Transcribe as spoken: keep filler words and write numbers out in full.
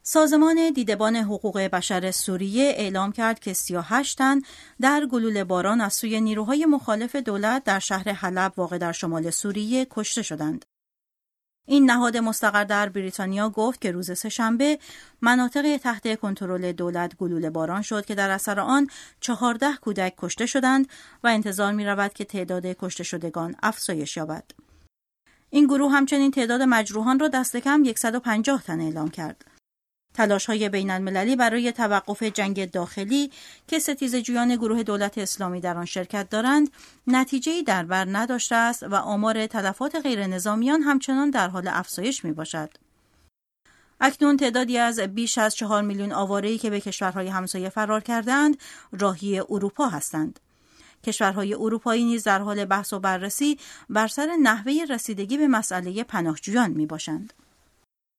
سازمان دیدبان حقوق بشر سوریه اعلام کرد که سی و هشت تن در گلوله باران از سوی نیروهای مخالف دولت در شهر حلب واقع در شمال سوریه کشته شدند. این نهاد مستقر در بریتانیا گفت که روز سه‌شنبه مناطق تحت کنترل دولت گلوله باران شد که در اثر آن چهارده کودک کشته شدند و انتظار می رود که تعداد کشته شدگان افزایش یابد. این گروه همچنین تعداد مجروحان را دست کم صد و پنجاه تن اعلام کرد. تلاش‌های بین‌المللی برای توقف جنگ داخلی که ستیزجویان گروه دولت اسلامی در آن شرکت دارند، نتیجه‌ای در بر نداشته است و آمار تلفات غیر نظامیان همچنان در حال افزایش می‌باشد. اکنون تعدادی از بیش از چهار میلیون آواره‌ای که به کشورهای همسایه فرار کردند، راهی اروپا هستند. کشورهای اروپایی نیز در حال بحث و بررسی بر سر نحوه رسیدگی به مسئله پناهجویان می‌باشند.